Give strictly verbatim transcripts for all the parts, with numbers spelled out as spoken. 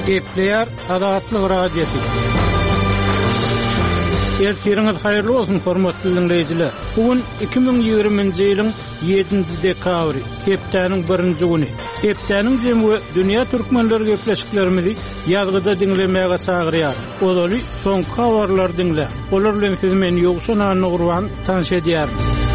Gepleyer Adaatlı Radyosu. Ertiriniz hayırlı olsun hormatly dinleyijiler. Bugün iki bin ýygrüminji ýylyň ýedinji dekabry, hepdeniň birinji güni. Hepdeniň jemgy dünýä türkmenleri gepleşiklerimizi ýazgyda dinlemäge çagyrýar. Olaly soňky habarlar dinle. Olar bilen siz meni ýogşan anyny gurban tanış edýär.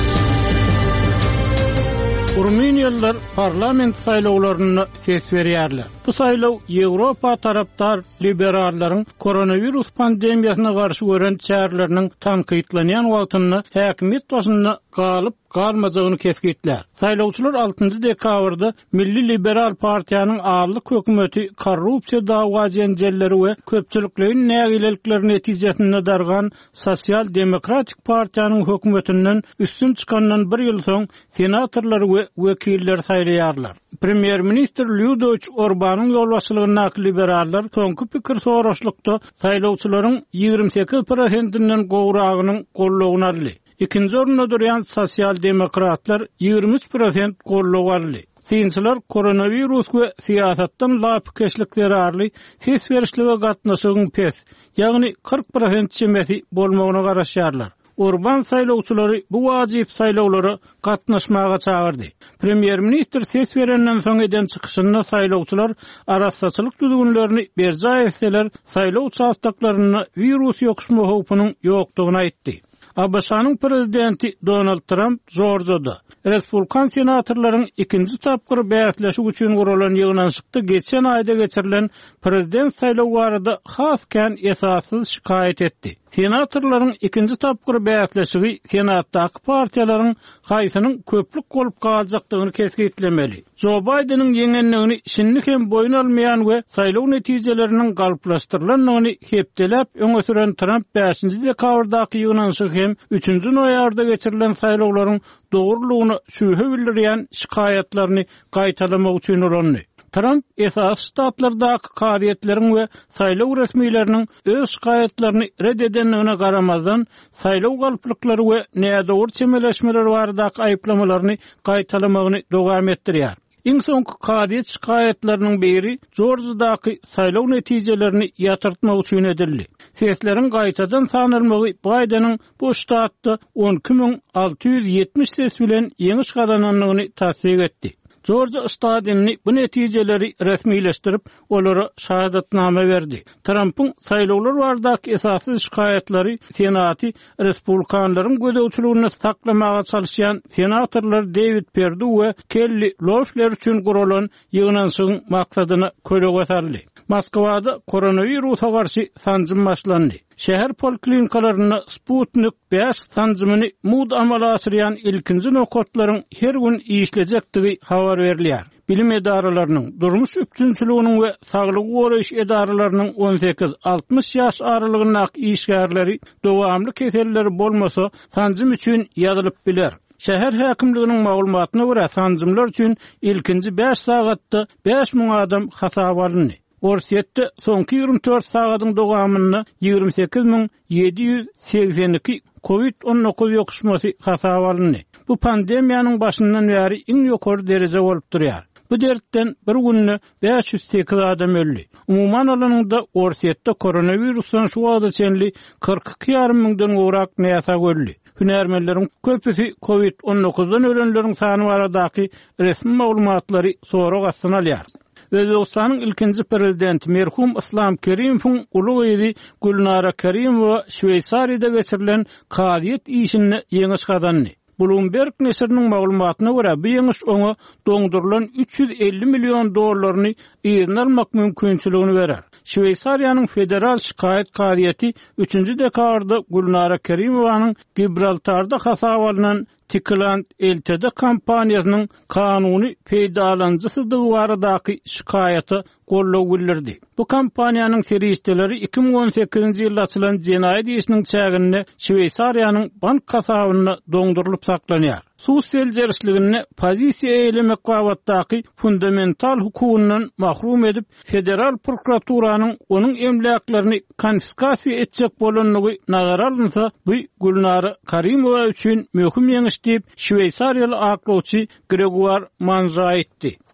Ruminiyalılar parlament saýlawlaryna ses berýärler. Bu saýlaw Ýewropa tarapdar liberallaryň koronavirus pandemiýasyna garşy gören çäreleriniň tankytlanýan wagtyny häkimet başynda galyp galmajagyny kesgitler. Saýlawçylar altynjy dekabrda Milli Liberal Partiýanyň ağırlyk hökümeti korrupsiýa dawa jenjelleri we köpçülikliň nägilelikleri netijesinde dargan Sosial Demokratik Partiýanyň hökümetinden üstün çykandan bir ýyl soň senatorlar we wekiller saýlaýarlar. Premier Minister Ludovic Orbanyň ýolbaşçylygyna liberallar soňky pikir soraşlykda saýlawçylaryň ýygrimi sekiz prosentinden gowragynyň gollawyny aldy. İkinci orunda duran Sosial Demokratlar ýygrimi üç prosent gollaw aldy. Synçylar koronavirus we siýasatdan lapkeşlikleri arly ses berişlige gatnaşygyň pes, ýagny kırk prosent çemeti bolmagyna garaşýarlar. Urban saýlawçylary bu wajyp saýlawlara gatnaşmaga çagyrdy. Premier Minister ses berenden soň eden çykyşynda saýlawçylar araççylyk düzgünlerini berja etseler, saýlaw çaýdaklaryna virus ýokuşma howpunyň ýokdugyny aýtdy. A B S-nyň prezidenti Donald Trump Georgia'da Respublikan senatorlaryň ikinji tapgyr bäýatleşik üçin guralan ýygnanşykda geçen aýda geçirilen prezident saýlawy barada has kän esassyz şikayet etdi. Senatorlaryň ikinji tapgyr bäýatleşigi senatdaky partiýalaryň gaýsynyň köplük bolup galjakdygyny kesgitlemeli. Joe Biden'ın ýeňenligini şinlik hem boyun almayan we saýlaw netijeleriniň galplaşdyrylanlygyny hepdelep öňe süren Trump beşinji dekabrdaky ýygnanşyk hem üçünji noýabrda geçirilen saýlawlaryň dogrulygyny şübhe bildirýän şikayetlerini gaýtalamak üçin ulandy. Trump esas ştatlardaky kariýetleriň we saýlaw resmiýetleriniň öz şikayetlerini reddedenligine garamazdan saýlaw galplyklary we nädowur çemeleşmeler baradaky aýyplamalaryny gaýtalamagyny dowam etdirýär. Iň soňky kariýet şikayetleriniň biri Georgia'daky saýlaw netijelerini ýatyrtmak üçin edildi. Sesleriň gaýtadan sanylmagy Biden'ın bu ştatda on iki bin alty ýüz ýetmiş ses bilen ýeňiş gazananlygyny tasdik etdi. Georgia ştatynny bu netijeleri resmileşdirip olara şahadatname berdi. Trump'ın saýlawlar baradaky esassyz şikayetleri senaty Respublikanlaryň gödäwçiligini saklamaga çalışýan senatorlar David Perdue we Kelly Loeffler üçin guralan ýygnanşygyň maksadyna köleg etarly. Moskwada koronavirusa garşy sanjym başlandy. Şäher poliklinikalarına Sputnik beş sanjymyny mud amala asyrýan ilkinji nokotlaryň her gün işlejekdigi habar berilýär. Bilim edaralarynyň, durmuş üçinçiliginiň we saglyk goraýyş edaralarynyň on sekiz altmış ýaş aralygyndaky işgärleri dowamly keselleri bolmasa sanjym üçin ýazylyp biler. Şäher häkimliginiň maglumatyna görä sanjymlar üçin ilkinji beş sagatda beş bin adam hasap alındy. Orsiýetde soňky ýygrimi dört sagatyň dowamyny ýygrimi sekiz bin ýedi ýüz seksen iki covid on dokuz ýokuşmasy hasap alındy. Bu pandemiýanyň başyndan bäri iň ýokary derejede bolup durýar. Bu dertten bir günde beş yüz sekiz adam öldü. Umuman alanyňda Orsiýetde koronavirusdan şu wagtda çenli kırk iki ýarym miňden gowrak näsa öldü. Hünärmenleriň köpüsi covid on dokuzdan ölenleriň sany baradaky resmi maglumatlary sonra gassyn alýar. Özbekistanyň ilkinji prezidenti merhum Islom Kerimowyň uly gyzy Gulnara Kerimowa Şweýsariýada geçirilen kadiýet işini ýeňiş gazandy. Bloomberg nesriniň maglumatyna görä bu ýeňiş oňa doňdurulan üç yüz elli million dollaryny ýerine almak mümkinçiligini berer. Şweýsariýanyň federal şikayet kadiýeti üçünji dekabrda Gulnara Kerimowanyň Gibraltarda hasap alynan Tikland Eltede kampaniýasynyň kanuny peýdalanjysydygy baradaky şikaýaty gollaw bildirdi. Bu kampaniýanyň serişdeleri iki bin on sekizinji ýylda açylan jenaýat işiniň çäginde Şweýsariýanyň bank hasabyna doňdurulyp saklanýar. Sosial jerişligini pozisiýa eýlemek wagtdaky fundamental hukukundan mahrum edip federal prokuraturanyň onuň emläklaryny konfiskasiýa etjek bolanlygy nazara alynsa, bu Gulnara Kerimowa üçin möhüm ýeňiş diýip Şweýsariýaly aklawçy Gregoire Manza aýtdy.